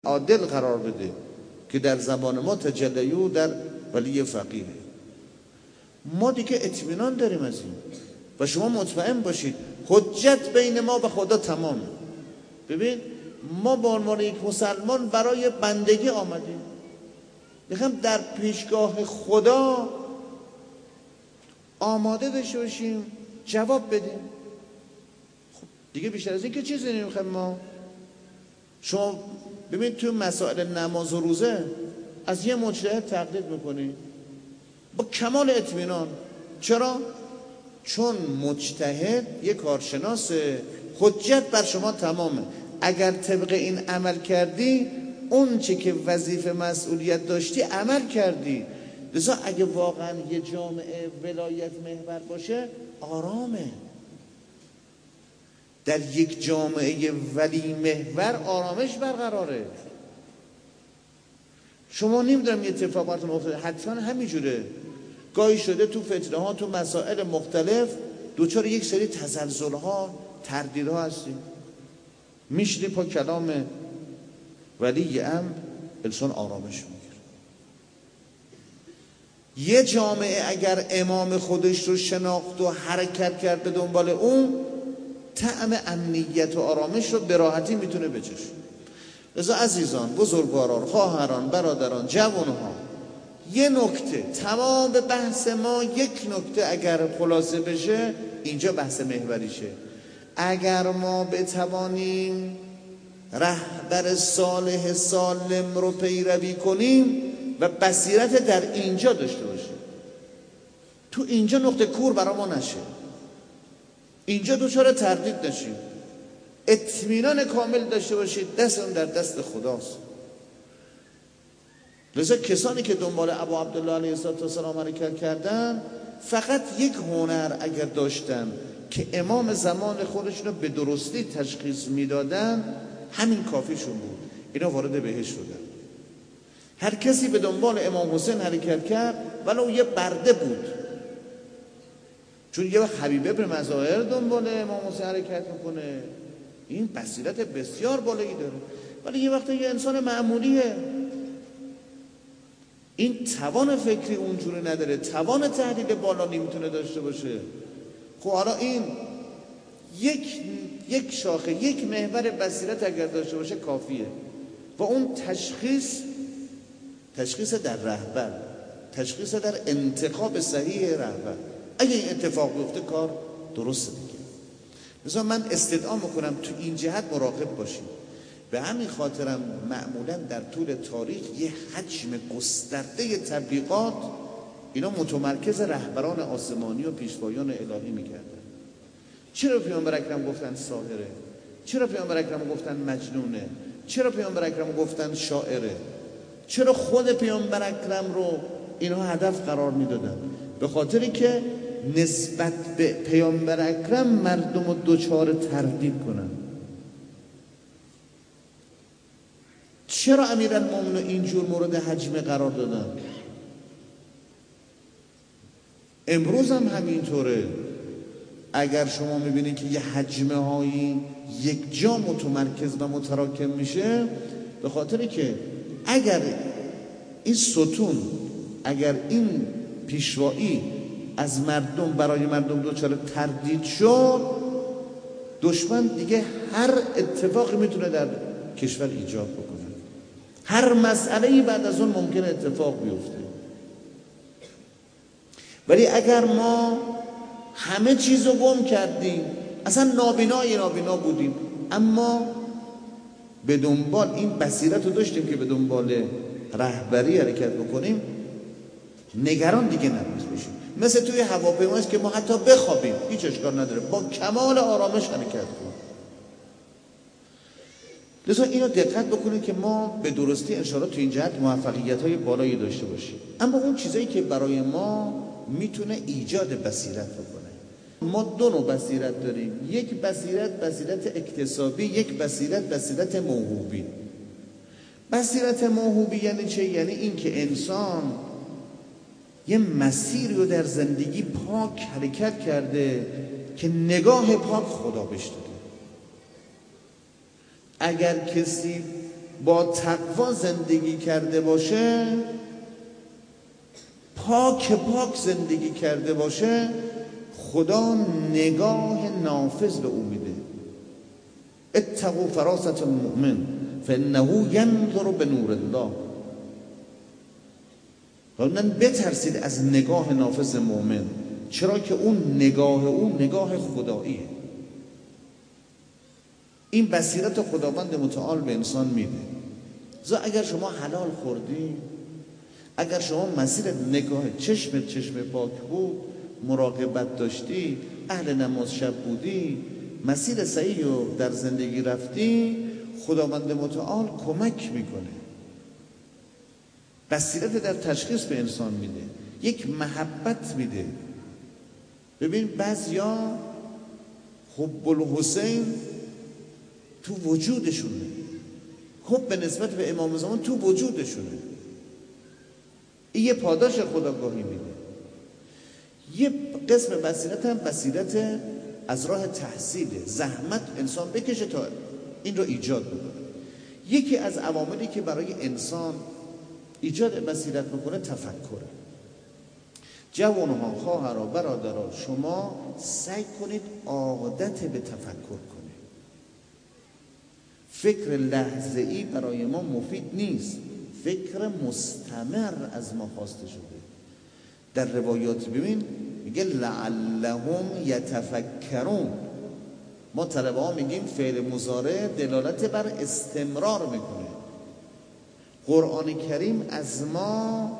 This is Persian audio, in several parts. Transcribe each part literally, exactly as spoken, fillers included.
عادل قرار بده که در زمان ما تجلیو در ولی فقیه. ما دیگه اطمینان داریم از این و شما مطمئن باشید حجت بین ما و خدا تمامه. ببین ما به عنوان یک مسلمان برای بندگی آمدیم، میخوام در پیشگاه خدا آماده داشته باشیم جواب بدیم. خب دیگه بیشتر از این که چیزی نمیخوایم ما. شما ببین تو مسائل نماز و روزه از یه مجتهد تقلید میکنی با کمال اطمینان. چرا؟ چون مجتهد یه کارشناسه، حجت بر شما تمامه. اگر طبق این عمل کردی اون چه که وظیفه مسئولیت داشتی عمل کردی. لذا اگه واقعا یه جامعه ولایت محور باشه آرامه. در یک جامعه ولی محور آرامش برقراره. شما نمیدونم یه اتفاقات مختلف حتما همینجوره، گاهی شده تو فتنه ها تو مسائل مختلف دوچار یک سری تزلزل ها تردید ها هستیم، میشنی پا کلام ولی امر انسان آرامش میگیره. یه جامعه اگر امام خودش رو شناخت و حرکت کرد به دنبال اون، طعم امنیت و آرامش رو به راحتی میتونه بچشه. لذا عزیزان، بزرگواران، خواهران، برادران، جوانها، یه نکته تمام بحث ما یک نکته اگر خلاصه بشه اینجا بحث محوریشه. اگر ما بتوانیم رهبر صالح سالم رو پیروی کنیم و بصیرت در اینجا داشته باشیم، تو اینجا نقطه کور برای ما نشه، اینجا دوچار تردید نشیم، اطمینان کامل داشته باشید دست اون در دست خداست. لذا کسانی که دنبال ابو عبدالله علیه السلام حرکت کردن فقط یک هنر اگر داشتن که امام زمان خودشون رو به درستی تشخیص میدادن همین کافیشون بود، اینا وارد بهشت شدن. هر کسی به دنبال امام حسین حرکت کرد ولو یه برده بود، چون یه وقت حبیب ابن مظاهر دنبال امام حسین حرکت میکنه، این بصیرت بسیار بالایی داره، ولی یه وقت یه انسان معمولیه، این توان فکری اونجوری نداره، توان تحلیل بالا نمیتونه داشته باشه. خب حالا این یک یک شاخه یک محور بصیرت اگر داشته باشه کافیه و اون تشخیص تشخیص در رهبر، تشخیص در انتخاب صحیح رهبر. اگه این اتفاق بیفته کار درسته دیگه. مثلا من استدعا میکنم تو این جهت مراقب باشیم. به همین خاطرم معمولا در طول تاریخ یه حجم گسترده تبلیغات اینا متمرکز رهبران آسمانی و پیشوایان الهی میکردن. چرا پیامبر اکرم گفتن ساحره؟ چرا پیامبر اکرم گفتن مجنونه؟ چرا پیامبر اکرم گفتن شاعره؟ چرا خود پیامبر اکرم رو اینها هدف قرار میدادن؟ به خاطری که نسبت به پیامبر اکرم مردم رو دوچار تردید کنن. چرا امیرالمومنین اینجور مورد حجمه قرار دادن؟ امروز هم همینطوره. اگر شما میبینید که یه حجمه هایی یک جا متمرکز و متراکم میشه، به خاطری که اگر این ستون، اگر این پیشوایی از مردم برای مردم دوچار تردید شد، دشمن دیگه هر اتفاقی میتونه در کشور ایجاد بکنه، هر مسئله‌ای بعد از اون ممکنه اتفاق بیفته. ولی اگر ما همه چیزو گم کردیم، اصلا نابینای نابینا بودیم، اما به دنبال این بصیرت رو داشتیم که به دنبال رهبری حرکت بکنیم، نگران دیگه نباید بشیم. مثل توی هواپیماست که ما حتی بخوابیم هیچ اشکال نداره، با کمال آرامش حرکت کنیم. لذا اینو دقت بکنید که ما به درستی انشاءالله تو این جهت موفقیت‌های بالایی داشته باشیم. اما اون چیزایی که برای ما میتونه ایجاد بصیرت بکنه، ما دو نوع بصیرت داریم. یک بصیرت بصیرت اکتسابی، یک بصیرت بصیرت موهوبی. بصیرت موهوبی یعنی چه؟ یعنی این که انسان یه مسیری رو در زندگی پاک حرکت کرده که نگاه پاک خدا بهش داده. اگر کسی با تقوا زندگی کرده باشه، پاک پاک زندگی کرده باشه، خدا نگاه نافذ به او میده. اتقوا فراست المؤمن فانه ینظر بنور الله. فرمودن بترسید از نگاه نافذ مؤمن، چرا که اون نگاه او نگاه خداییه. این بصیرت خداوند متعال به انسان میده. زا اگر شما حلال خوردی، اگر شما مسیر نگاه چشم چشم پاک بود، مراقبت داشتی، اهل نماز شب بودی، مسیر صحیح رو در زندگی رفتی، خداوند متعال کمک میکنه. بصیرت در تشخیص به انسان میده، یک محبت میده. ببین بعضیا حب الحسین تو وجودشونه، حب به نسبت به امام زمان تو وجودشونه. این یه پاداش خداگاهی میده. یه قسم بصیرت هم بصیرت از راه تحصیله، زحمت انسان بکشه تا این رو ایجاد بکنه. یکی از عواملی که برای انسان ایجاد بصیرت میکنه تفکره. جوانها، خواهرها، برادرها، شما سعی کنید عادت به تفکر کنید. فکر لحظه‌ای برای ما مفید نیست، فکر مستمر از ما خواسته شده. در روایات ببین میگه لعلهم یتفکرون. ما طلبه ها میگیم فعل مضارع دلالت بر استمرار میکنه. قرآن کریم از ما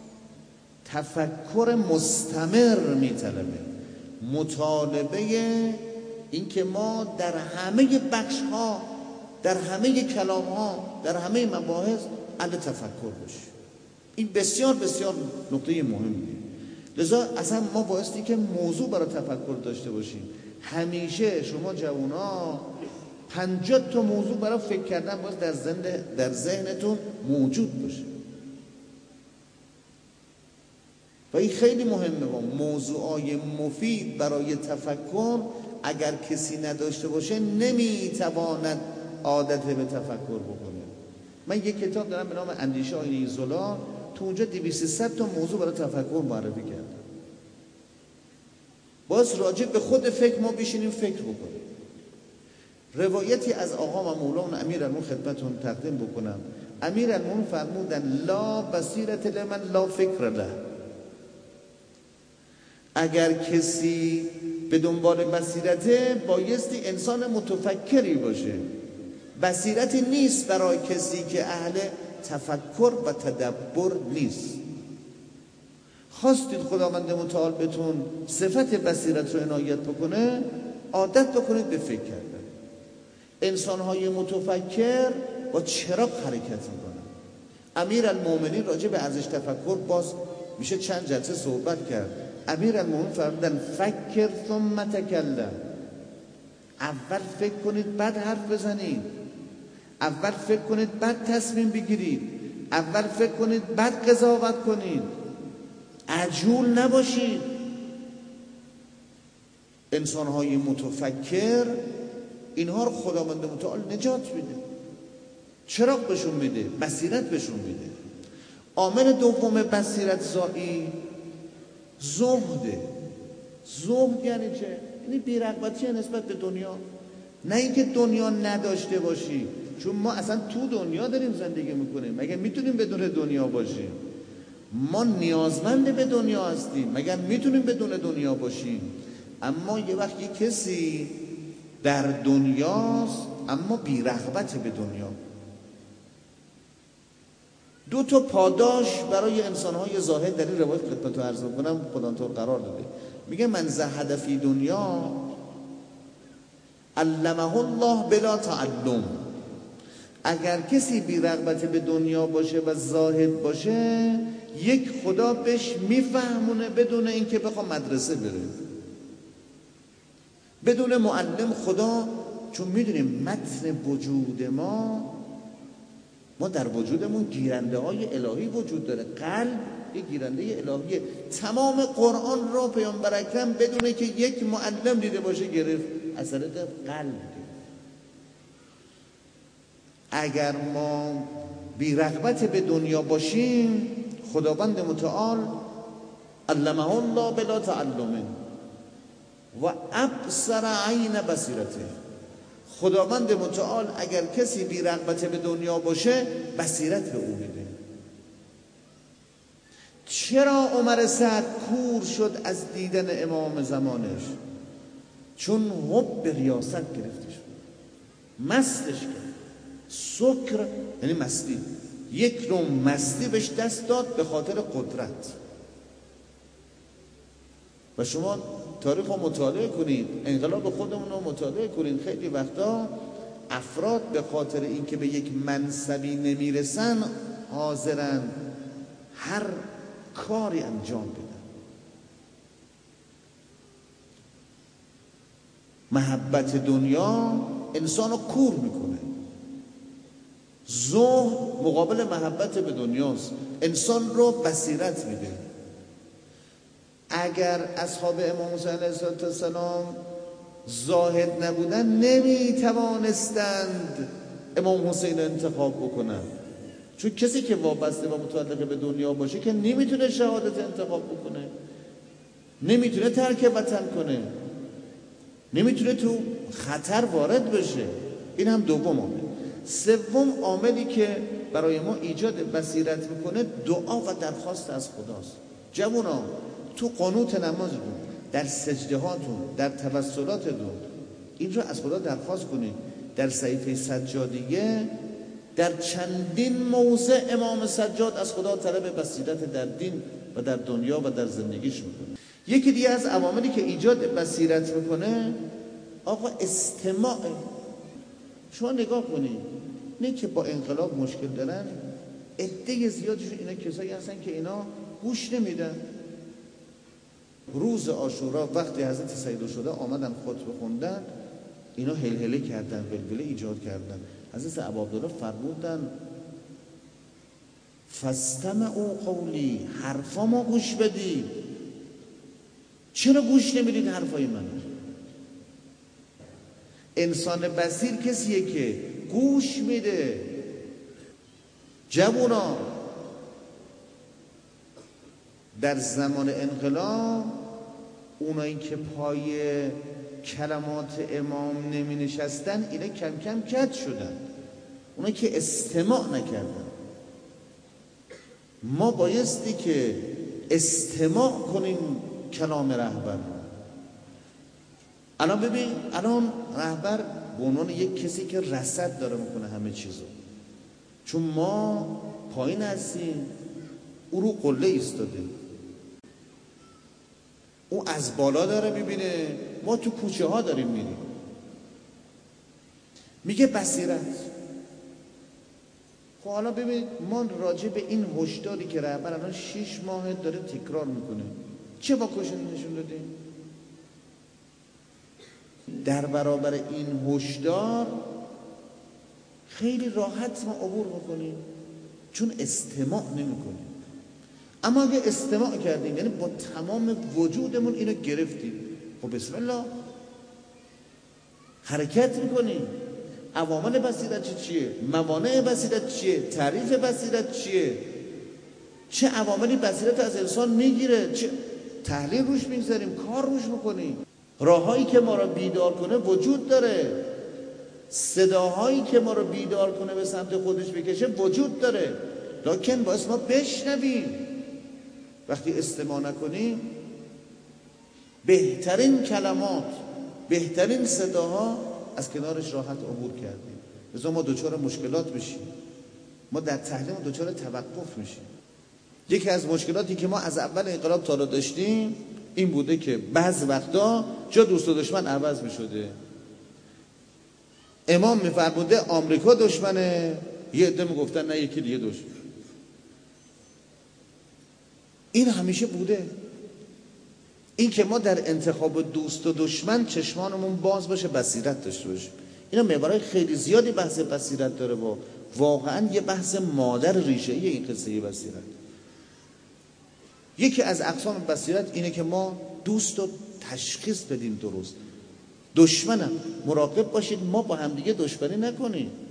تفکر مستمر میطلبه، مطالبه این که ما در همه بخش ها، در همه کلام ها، در همه مباحث اهل تفکر باشیم. این بسیار بسیار نکته مهمیه. لذا اصلا ما بایستی که موضوع برای تفکر داشته باشیم. همیشه شما جوونا پنجاه تا موضوع برای فکر کردن باید در ذهن در ذهنتون موجود باشه و این خیلی مهمه. با موضوعای مفید برای تفکر اگر کسی نداشته باشه نمیتواند عادت به تفکر بکنه. من یک کتاب دارم به نام اندیشه آینه زلال، تو اونجا دویست صد تا موضوع برای تفکر معرفی کردم. باز راجع به خود فکر ما بشینیم فکر بکنیم. روایتی از آقا و مولانا امیرالمومنین خدمتتون تقدیم بکنم. امیرالمومنین فرمودن لا بصیرت لمن لا فکر له. اگر کسی به دنبال بصیرته بایستی انسان متفکری باشه. بصیرتی نیست برای کسی که اهل تفکر و تدبر نیست. خواستید خداوند متعال بهتون صفت بصیرت رو عنایت بکنه، عادت بکنید به فکر کردن. انسان‌های متفکر با چراغ حرکت میکنن. امیرالمومنین راجع به ارزش تفکر باز میشه چند جلسه صحبت کرد. امیرالمومنین فرمودن فکر ثم تکلم. اول فکر کنید بعد حرف بزنید، اول فکر کنید بعد تصمیم بگیرید، اول فکر کنید بعد قضاوت کنید، عجول نباشید. انسان‌های متفکر اینها رو خداوند متعال نجات میده، چراغ بهشون میده، بصیرت بهشون میده. عامل دوم بصیرت زایی زهده. زهد یعنی چه؟ یعنی بی‌رغبتی نسبت به دنیا. نه اینکه دنیا نداشته باشی، چون ما اصلا تو دنیا داریم زندگی میکنیم. مگه میتونیم بدون دنیا باشیم؟ ما نیازمند به دنیا هستیم. مگر میتونیم بدون دنیا باشیم؟ اما یه وقت یه کسی در دنیاست اما بی‌رغبت به دنیا. دو تا پاداش برای انسان‌های زاهد در این روایت خدمتتون عرض می‌کنم خدا تو قرار داده. میگه من زهد فی دنیا علمه الله بلا تعلم. اگر کسی بی‌رغبت به دنیا باشه و زاهد باشه، یک خدا بهش میفهمونه بدون اینکه بخواد مدرسه بره، بدون معلم. خدا چون میدونیم متن وجود ما ما در وجودمون گیرنده های الهی وجود داره. قلب یک گیرنده الهیه. تمام قرآن را پیامبر اکرم بدونه که یک معلم دیده باشه گرفت، اثرات قلب گرفت. اگر ما بی رغبت به دنیا باشیم، خداوند متعال علمه الله بلا تعلم و ابصر عین بصیرته، خداوند متعال اگر کسی بی رغبت به دنیا باشه بصیرت به او میده. چرا عمر سعد کور شد از دیدن امام زمانش؟ چون حب ریاست گرفته شد، مستش کرد. سکر یعنی مستی، یک نوع مستی بهش دست داد به خاطر قدرت. و شما تاریخ رو مطالعه کنید، انقلاب خودمون رو مطالعه کنید. خیلی وقتا افراد به خاطر اینکه به یک منصبی نمیرسن حاضرن هر کاری انجام بدن. محبت دنیا انسان رو کور میکنه. زهد مقابل محبت به دنیاست، انسان رو بصیرت میده. اگر اصحاب امام حسین علیه السلام زاهد نبودن نمیتوانستند امام حسین انتخاب بکنن، چون کسی که وابسته و متعلق به دنیا باشه که نمیتونه شهادت انتخاب بکنه، نمیتونه ترک وطن کنه، نمیتونه تو خطر وارد بشه. این هم دوم عامل. سوم عاملی که برای ما ایجاد بصیرت میکنه دعا و درخواست از خداست. جوونا تو قنوت نمازتون، در سجده هاتون، در توسلاتتون این رو از خدا درخواست کنید. در صحیفه سجادیه در چندین موضع امام سجاد از خدا طلب بصیرت در دین و در دنیا و در زندگیش میکنه. یکی دیگه از عواملی که ایجاد بصیرت میکنه آقا استماع. شما نگاه کنید، نه که با انقلاب مشکل دارن، عده زیادشون اینا کسایی هستن که اینا گوش نمیدن. روز عاشورا وقتی حضرت سید الشهدا آمدن خطبه خوندن، اینا هلهله کردن، ولوله ایجاد کردن. حضرت ابوعبدالله فرمودن فاستمعوا قولی، حرفا ما گوش بدید. چرا گوش نمیدید حرفای من؟ انسان بصیر کسیه که گوش میده. جوونا در زمان انقلاب اونایی که پای کلمات امام نمی نشستن اینا کم کم کج شدن، اونایی که استماع نکردن. ما بایستی که استماع کنیم کلام رهبر. الان ببین، الان رهبر به عنوان یک کسی که رصد داره میکنه همه چیزو، چون ما پایین هستیم، او رو قله ایستاده، او از بالا داره میبینه، ما تو کوچه ها داریم میریم. میگه بصیرت. خب حالا ببین، ما راجع به این هشداری که رهبر الان شش ماه داره تکرار میکنه چه واکنشی نشون دادیم؟ در برابر این هشدار خیلی راحت ما عبور بکنیم، چون استماع نمی‌کنیم. اما اگه استماع کردیم، یعنی با تمام وجودمون اینو گرفتیم، خب بسم الله حرکت میکنیم. عوامل بصیرت چه چیه؟ موانع بصیرت چیه؟ تعریف بصیرت چیه؟ چه عواملی بصیرت از انسان میگیره؟ چه تحلیل روش میگذاریم، کار روش میکنیم. راههایی که ما را بیدار کنه وجود داره، صداهایی که ما را بیدار کنه به سمت خودش بکشه وجود داره، لکن باعث ما بشنویم. وقتی استماع نکنیم، بهترین کلمات، بهترین صداها از کنارش راحت عبور کردیم. لذا ما دوچار مشکلات میشیم، ما در تحلیل دوچار توقف میشیم. یکی از مشکلاتی که ما از اول انقلاب تا الان داشتیم این بوده که بعض وقتا جا دوست و دشمن عوض میشده. امام میفرموده آمریکا دشمنه، یه عده میگفتن نه یکی دیگه دشمن. این همیشه بوده. این که ما در انتخاب دوست و دشمن چشمانمون باز باشه، بصیرت داشته باشیم. اینا محورهای خیلی زیادی بحث بصیرت داره و واقعا یه بحث مادر ریشه‌ای این قصه بصیرت. یکی از اقسام بصیرت اینه که ما دوست رو تشخیص بدیم درست. دشمنم مراقب باشید ما با همدیگه دشمنی نکنیم.